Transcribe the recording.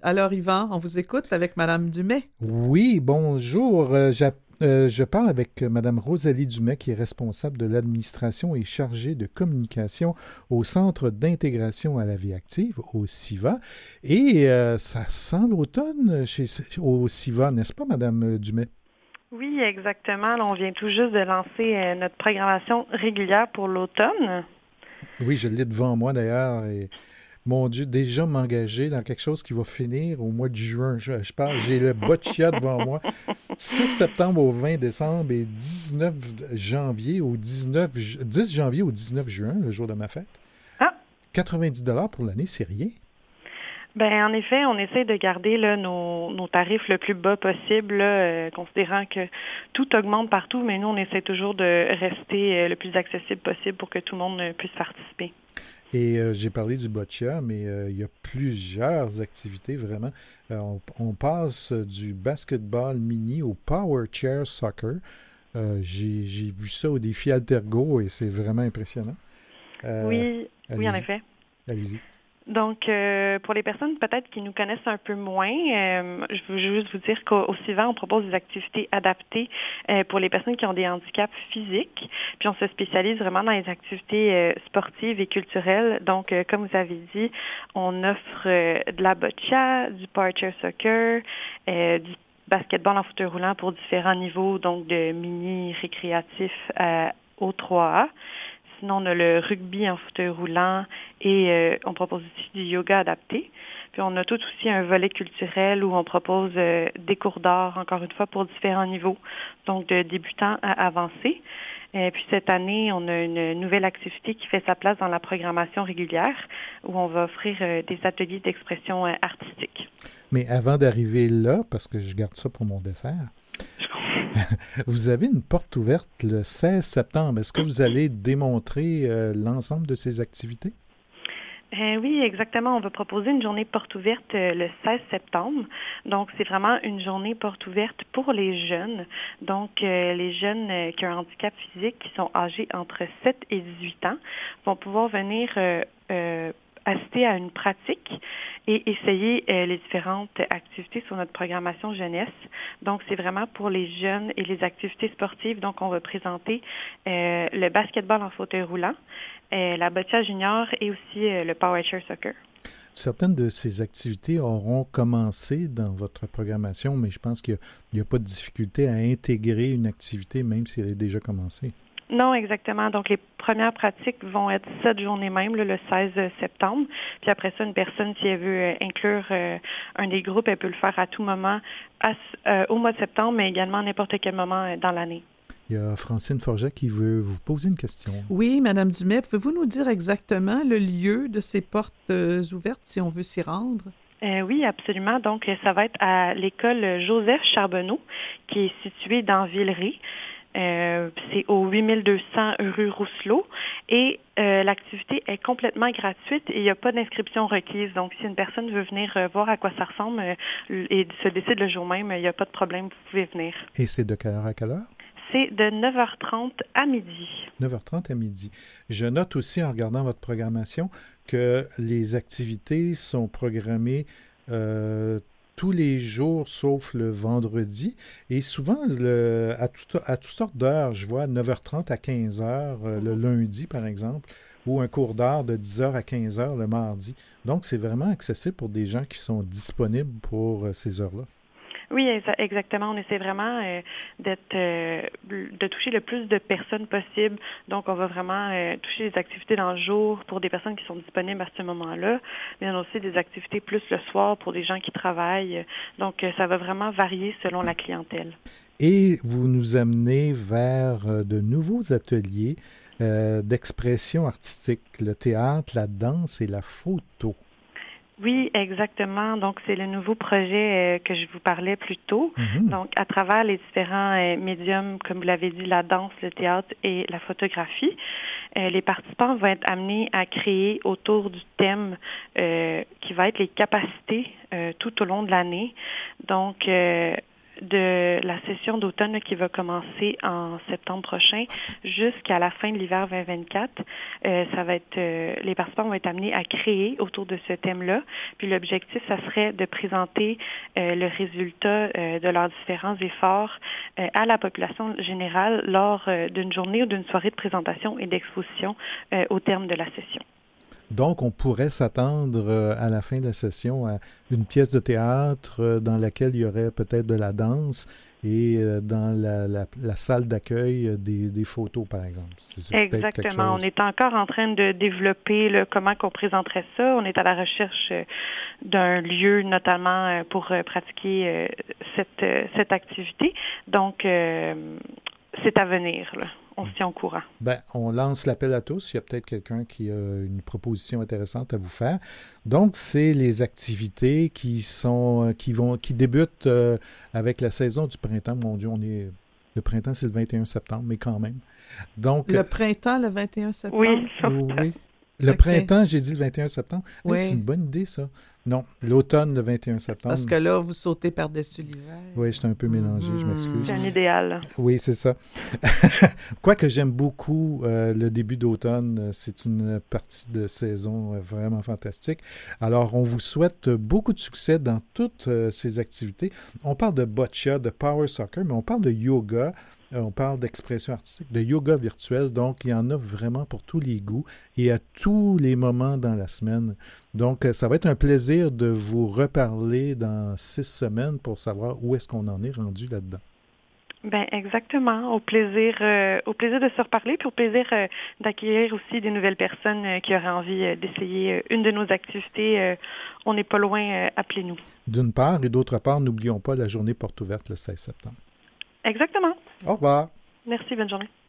Alors, Yvan, on vous écoute avec Madame Dumais. Oui, bonjour. Je parle avec Madame Rosalie Dumais, qui est responsable de l'administration et chargée de communication au Centre d'intégration à la vie active, au CIVA. Et ça sent l'automne au CIVA, n'est-ce pas, Madame Dumais? Oui, exactement. Là, on vient tout juste de lancer notre programmation régulière pour l'automne. Oui, je l'ai devant moi d'ailleurs. Et mon Dieu, déjà m'engager dans quelque chose qui va finir au mois de juin. Je parle, j'ai le boccia devant moi. 6 septembre au 20 décembre et 19 janvier au 10 janvier au 19 juin, le jour de ma fête. Ah, 90 $ pour l'année, c'est rien. ben en effet, on essaie de garder là, nos tarifs le plus bas possible, là, considérant que tout augmente partout, mais nous, on essaie toujours de rester le plus accessible possible pour que tout le monde puisse participer. Et j'ai parlé du boccia, mais il y a plusieurs activités vraiment. On passe du basketball mini au power chair soccer. J'ai vu ça au défi Altergo et c'est vraiment impressionnant. Euh, Oui, oui, en allez-y, effet. allez-y. Donc, pour les personnes peut-être qui nous connaissent un peu moins, je veux juste vous dire qu'au CIVA, on propose des activités adaptées pour les personnes qui ont des handicaps physiques. Puis on se spécialise vraiment dans les activités sportives et culturelles. Donc, comme vous avez dit, on offre de la boccia, du power chair soccer, du basketball en fauteuil roulant pour différents niveaux, donc de mini récréatif au 3A. Sinon, on a le rugby en fauteuil roulant et on propose aussi du yoga adapté. Puis on a tout aussi un volet culturel où on propose des cours d'art, encore une fois, pour différents niveaux, donc de débutants à avancés. Puis cette année, on a une nouvelle activité qui fait sa place dans la programmation régulière où on va offrir des ateliers d'expression artistique. Mais avant d'arriver là, parce que je garde ça pour mon dessert, vous avez une porte ouverte le 16 septembre. Est-ce que vous allez démontrer l'ensemble de ces activités? Oui, exactement. On va proposer une journée porte ouverte le 16 septembre. Donc, c'est vraiment une journée porte ouverte pour les jeunes. Donc, les jeunes qui ont un handicap physique, qui sont âgés entre 7 et 18 ans, vont pouvoir venir assister à une pratique et essayer les différentes activités sur notre programmation jeunesse. Donc, c'est vraiment pour les jeunes et les activités sportives. Donc, on va présenter le basketball en fauteuil roulant, la boccia junior et aussi le power chair soccer. Certaines de ces activités auront commencé dans votre programmation, mais je pense qu'il n'y a pas de difficulté à intégrer une activité, même si elle est déjà commencée. Non, exactement. Donc, les premières pratiques vont être cette journée même, là, le 16 septembre. Puis après ça, une personne, si elle veut inclure un des groupes, elle peut le faire à tout moment au mois de septembre, mais également à n'importe quel moment dans l'année. Il y a Francine Forget qui veut vous poser une question. Oui, Madame Dumais, pouvez-vous nous dire exactement le lieu de ces portes ouvertes si on veut s'y rendre? Oui, absolument. Donc, ça va être à l'école Joseph Charbonneau, qui est située dans Villeray. C'est au 8200 rue Rousselot et l'activité est complètement gratuite et il n'y a pas d'inscription requise. Donc, si une personne veut venir voir à quoi ça ressemble et se décide le jour même, il n'y a pas de problème, vous pouvez venir. Et c'est de quelle heure à quelle heure? C'est de 9h30 à midi. 9h30 à midi. Je note aussi en regardant votre programmation que les activités sont programmées tous les jours sauf le vendredi. Et souvent, à toutes sortes d'heures, je vois 9h30 à 15h le lundi, par exemple, ou un cours d'art de 10h à 15h le mardi. Donc, c'est vraiment accessible pour des gens qui sont disponibles pour ces heures-là. Oui, exactement. On essaie vraiment de toucher le plus de personnes possible. Donc, on va vraiment toucher les activités dans le jour pour des personnes qui sont disponibles à ce moment-là, mais on a aussi des activités plus le soir pour des gens qui travaillent. Donc, ça va vraiment varier selon la clientèle. Et vous nous amenez vers de nouveaux ateliers d'expression artistique, le théâtre, la danse et la photo. Oui, exactement. Donc, c'est le nouveau projet que je vous parlais plus tôt. Mhm. Donc, à travers les différents médiums, comme vous l'avez dit, la danse, le théâtre et la photographie, les participants vont être amenés à créer autour du thème qui va être les capacités tout au long de l'année. Donc, de la session d'automne qui va commencer en septembre prochain jusqu'à la fin de l'hiver 2024. Ça va être les participants vont être amenés à créer autour de ce thème-là. Puis l'objectif, ça serait de présenter le résultat de leurs différents efforts à la population générale lors d'une journée ou d'une soirée de présentation et d'exposition au terme de la session. Donc, on pourrait s'attendre à la fin de la session à une pièce de théâtre dans laquelle il y aurait peut-être de la danse et dans la salle d'accueil des photos, par exemple. Exactement. On est encore en train de développer comment on présenterait ça. On est à la recherche d'un lieu, notamment pour pratiquer cette activité. Donc, c'est à venir, là. On se tient au courant. On lance l'appel à tous. Il y a peut-être quelqu'un qui a une proposition intéressante à vous faire. Donc, c'est les activités qui débutent avec la saison du printemps. Mon Dieu, le printemps, c'est le 21 septembre, mais quand même. Donc, le printemps, le 21 septembre? Oui. Oui. Le printemps, j'ai dit le 21 septembre. Oui. C'est une bonne idée, ça. Non, l'automne, le 21 septembre. Parce que là, vous sautez par-dessus l'hiver. Oui, j'étais un peu mélangé, je m'excuse. C'est un idéal. Oui, c'est ça. Quoique j'aime beaucoup le début d'automne, c'est une partie de saison vraiment fantastique. Alors, on vous souhaite beaucoup de succès dans toutes ces activités. On parle de boccia, de power soccer, mais on parle de yoga. On parle d'expression artistique, de yoga virtuel, donc il y en a vraiment pour tous les goûts et à tous les moments dans la semaine. Donc, ça va être un plaisir de vous reparler dans 6 semaines pour savoir où est-ce qu'on en est rendu là-dedans. Ben exactement. Au plaisir de se reparler, puis au plaisir d'accueillir aussi des nouvelles personnes qui auraient envie d'essayer une de nos activités. On n'est pas loin, appelez-nous. D'une part, et d'autre part, n'oublions pas la journée porte ouverte le 16 septembre. Exactement. Au revoir. Merci, bonne journée.